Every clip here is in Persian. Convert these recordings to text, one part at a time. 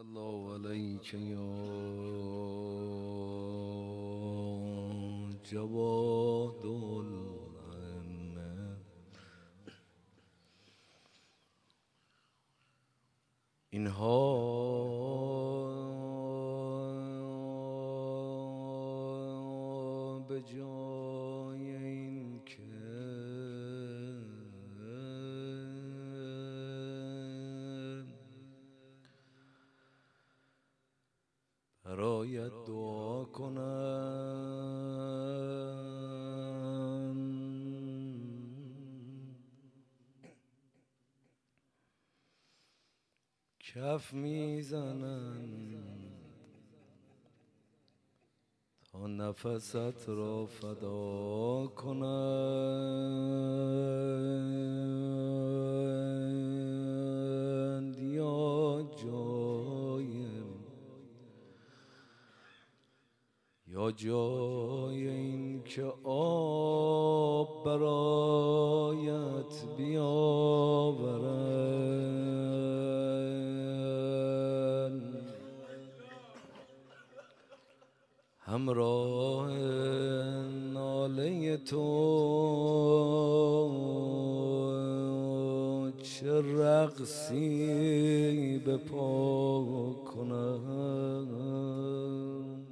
الله عليك يا جواد الأمة. اینها به جای این که برایت دعا کنم، کف میزنن تا نفست را فدا کنند، یا جای این که آب برایت بیاورند، همراه ناله تو چه رقصی به پا کنم.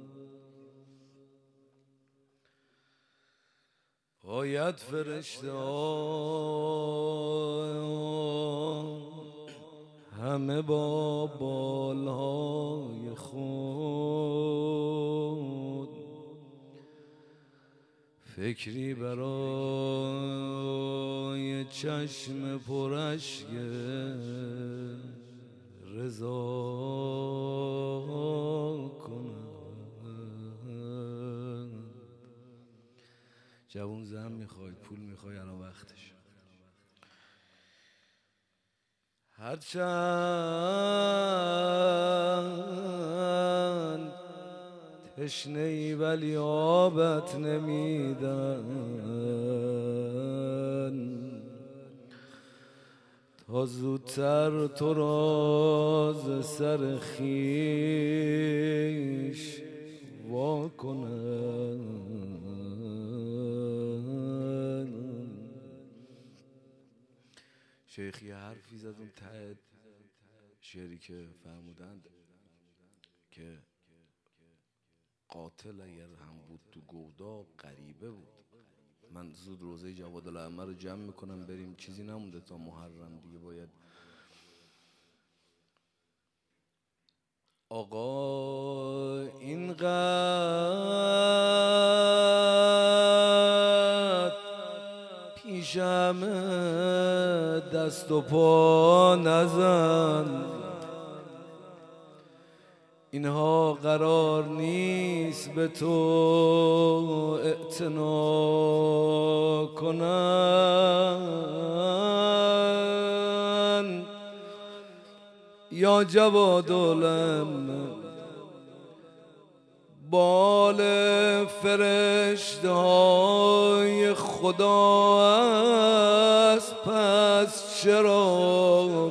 باید فرشته همه با بالهای خود فکری برای چشم پراشک رضا کنند. جوون زن میخوای، پول میخوای، الان وقتش. هرچند تشنه ای ولی آبت نمیدن، تا زودتر تو را ز سر خویش وا کنن. شیخی حرفی زد اون ته شعری که فرمودند که قاتل اگر هم بود تو گودا غریبه بود. من زود روزه جواد الاعمى رو جمع میکنم بریم، چیزی نمونده تا محرم دیگه. باید آقا اینقدر پیشم دست و پا نزن، اینها قرار نیست به تو اعتنا کنن. یا جواد الأمة بال فرشته های خدا است، پس چرا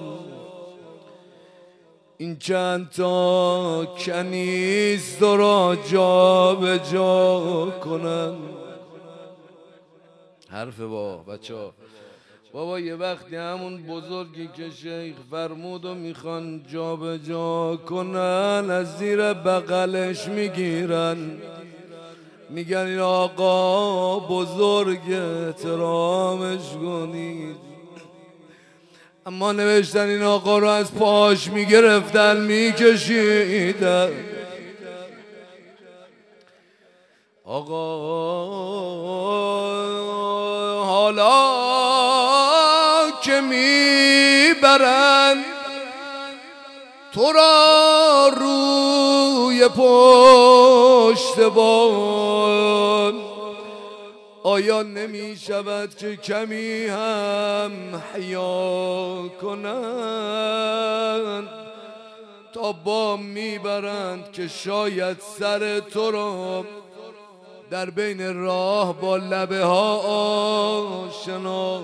این چند تا کنیز تو را جا به جا کنن؟ حرف با بچه ها. بابا یه وقتی همون بزرگی که شیخ فرمود و میخوان جا به جا کنن، از زیر بغلش میگیرن، میگن این آقا بزرگ احترامش کنید. اما نوشتن این آقا رو از پاش میگرفتن میکشیدن. آقا حالا که میبرن تو را روی پشتبان، آیا نمی شود که کمی هم حیا کنند؟ تا بام میبرند که شاید سر تو را در بین راه با لبه ها آشنا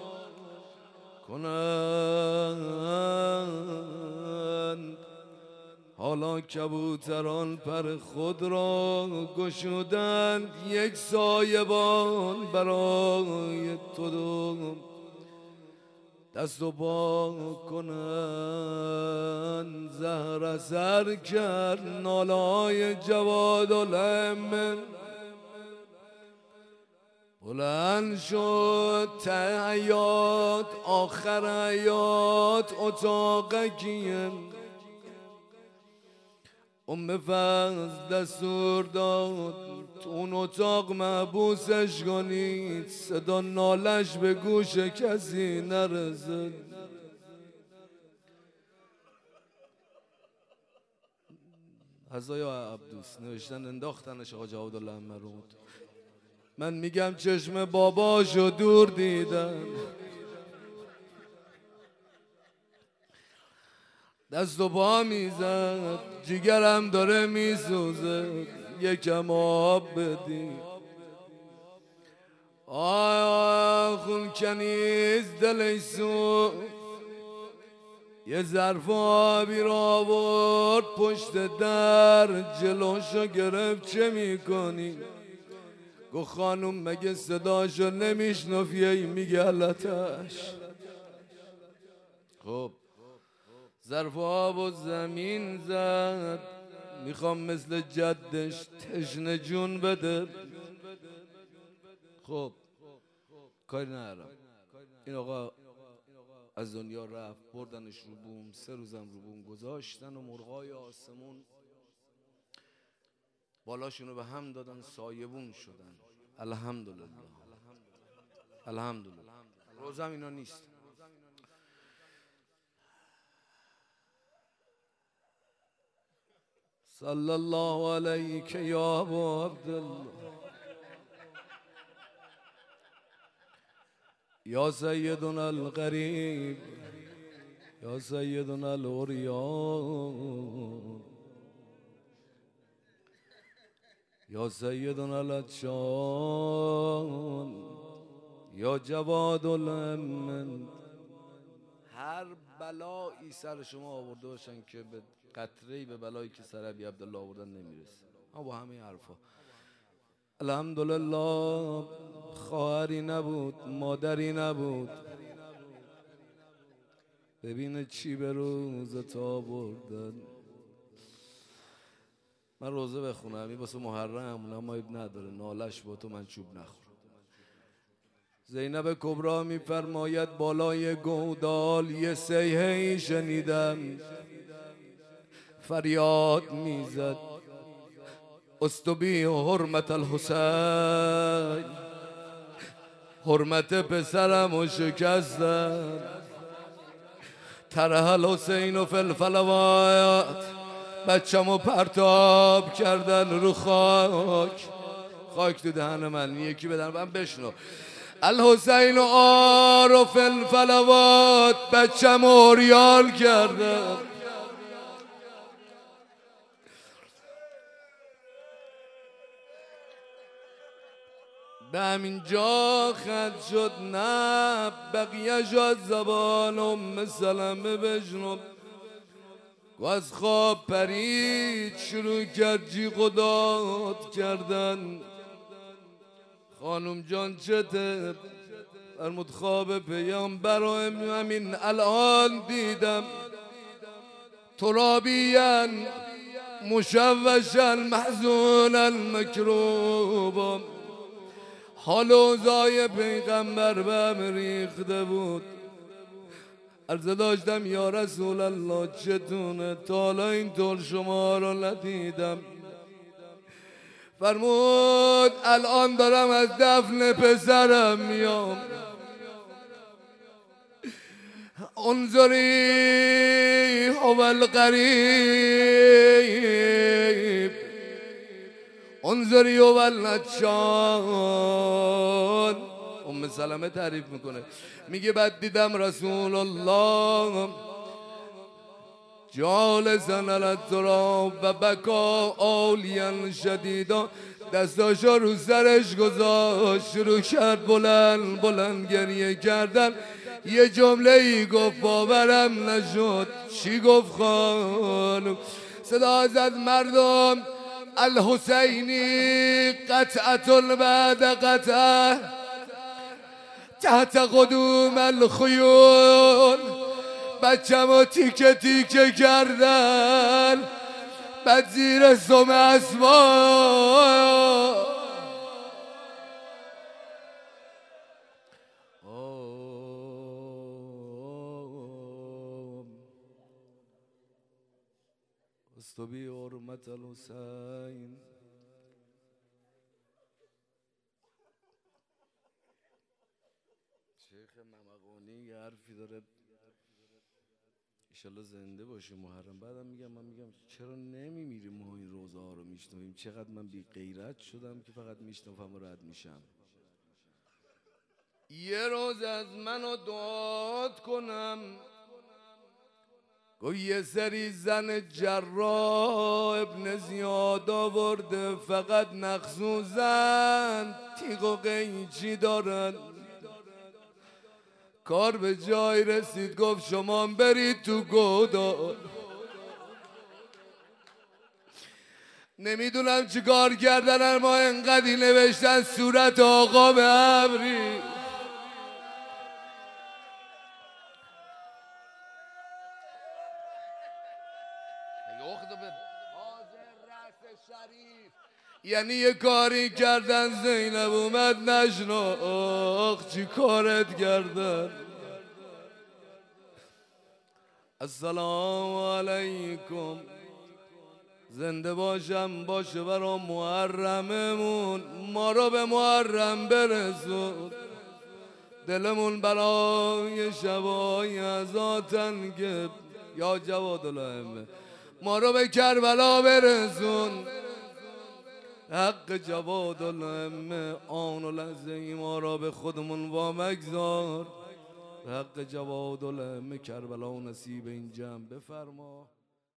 کنند. حالا کبوتران پر خود را گشودند، یک سایبان برای تو دو دست و پا کنند. زهر اثر کرد نالای جوادالامن، بلند شد ته حیات آخر حیات اتاقکیه. فضل دستور داد تو اون اتاق محبوسش کنید، صدا نالش به گوش کسی نرسد. هزایا عبدوس نوشتن انداختنش آقا جوادالله مرود. من میگم چشم باباشو دور دیدن، دست و پا میزد، جیگرم داره میسوزه، یکم آب بدی. آه خون کنیز دلش سو، یه ظرف آبی را آورد پشت در، جلوشو گرفت چه میکنی؟ گو خانوم مگه صداشو نمیشنفی؟ میگه علتش. خب ظرف آب و زمین زد، میخوام مثل جدش تشنه جون بده. خب کاری ندارم، این آقا از دنیا رفت، بردنش رو بوم، 3 روزم رو بوم گذاشتن و مرغای آسمون بالاشونو به هم دادن، سایبون شدن. الحمدلله الحمدلله. روزم اینا نیست. صلی الله علیک یا ابا عبدالله یا سیدنا القریب یا سیدنا العریان یا سیدنا العطشان یا جوادالامن. هر بلایی سر شما آورده باشن که به قطره‌ای به بلایی که سر ابی عبدالله آوردن نمیرسه. ما با همه حرفا الحمدلله خواهری نبود، مادری نبود. ببینه چی به روز تا بردن. من روزه بخونم، این واسه محرم، اما اب نداره، نالش با تو من چوب نخورم. زینب کبرا میفرماید بالای گودال یه صیحه‌ای شنیدم، فریاد میزد استبی حرمت الحسین، حرمت پسرمو شکستن. ترحل حسین فی الفلوات، بچه‌مو پرتاب کردن رو خاک. خاک تو دهن من، یکی بدن من بشنو. الحسین آر فی الفلوات، بچه‌مو اوریال کردن. به همین جا خط شد نه بقیه از زبان ام سلمه بشنو. و از خواب پرید، شروع کرد جیغ و داد کردن. خانم جان چته؟ فرمود خواب پیامبر و همین الان دیدم، ترابیاً مشوشاً محزوناً مکروبا. حال اوضاع پیغمبر به هم ریخته بود. عرض داشتم یا رسول الله چتونه؟ تا حالا اینطور شما رو ندیدم. فرمود الان دارم از دفن پسرم میام. انظری هو القریب انظری هو العطشان. ام سلمه تعریف میکنه، میگه بعد دیدم رسول الله جالساً علی التراب و بکا عالیا شدیدا، دستاشو رو سرش گذاشت، شروع کرد بلند بلند گریه کردن. یه جمله ای گفت باورم نشد. چی گفت خانم؟ صدا زد مردم الحسینی قطعة بعد قطعه تحت قدوم الخیول. بچه‌مو تیکه تیکه کردن بعد زیر سم اسما. استبی حرمت الحسین. شیخ ممقانی یه حرفی داره ایشالله زنده باشه محرم. بعدم من میگم چرا نمیمیریم ما این روزه ها رو میشنویم؟ چقدر من بی غیرت شدم که فقط میشنوم و رد میشم. یه روز از منو داد کنم گو یه سری زن جراح ابن زیاد آورده فقط مخصوصن تیغ و قیچی دارن. کار به جای رسید گفت شما برید تو گودال. نمیدونم چی کار کردن اما انقدی نوشتن صورت آقا به ابری. یعنی یه کاری کردن زینب اومد نشناخت چی کارت کردن. السلام علیکم. زنده باشم باشه برا محرممون. ما رو به محرم برسون. دلمون برای شبای ازاتن که یا جواد الائمه ما رو به کربلا برسون. حق جواد الائمه آن و لحظه ای ما را به خودمون وامگذار. حق جواد الائمه کربلا نصیب این جمع بفرما.